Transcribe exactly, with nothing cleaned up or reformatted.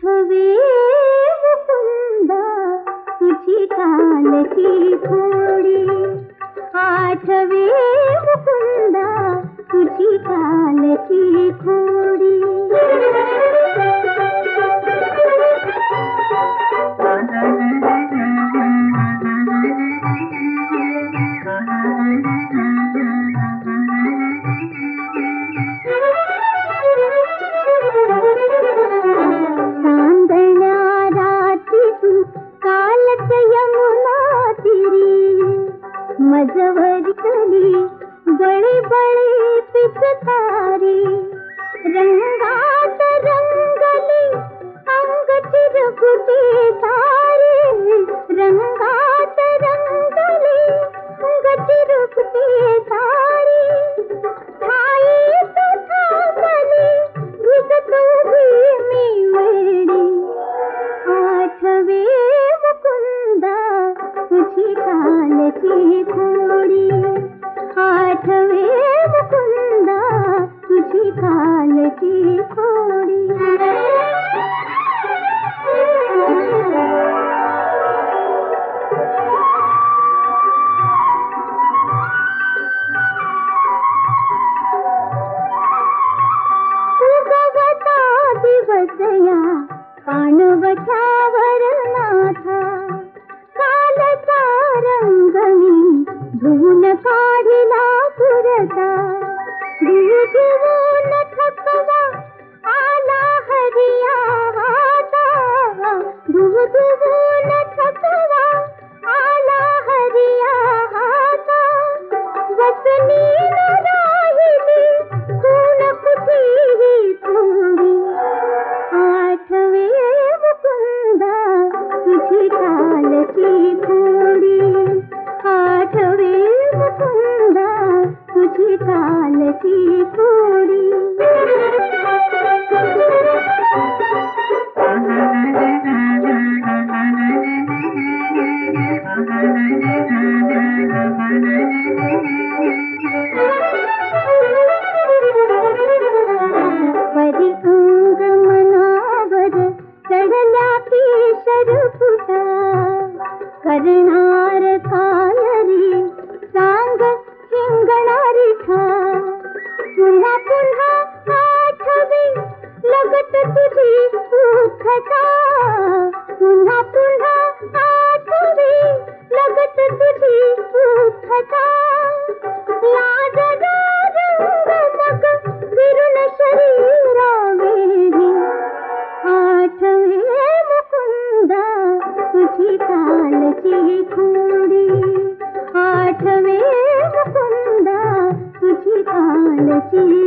आठवे मुकुंदा तुझी कालची खोडी, आठवे मुकुंदा तुझी कालची खोडी. मजवरतली बळे बळे पिचकारी, रंगात रंगली अंग चिरकुटे सारे, रंगात रंगली अंग चिरकुटे सारे. ठाई तू थांबली रुजत उभी मी वेडी, आठवे मुकुंदा तुझी कालची खोडी, आठवे मुकुंदा तुझी कालची खोडी. उगवता दिवस या पाणवठ्यावर नाथा, कालचा रंग मी धुवून काढिला पुरता. धुवून थकवा आला हरिया हाता, धुवून थकवा आला हरिया हाता. वसनी न राहिली खून कुठेही थोडी, आठवे मुकुंदा तुझी कालची खोडी, आठवे मुकुंदा तुझी कालची खोडी. परी अंग मनावर चढल्या की शरफुटा, करणार काय रे सांग हिंगणारी ठा. पुन्हा पुन्हा आठवी लगत तुझी सुखता, पुन्हा पुन्हा आठवी लगत तुझी सुखता. लाजरा रंग मग फिरून शरीरा वेढी, आठवे मुकुंदा तुझी कालची खोडी, आठवे मुकुंदा तुझी कालची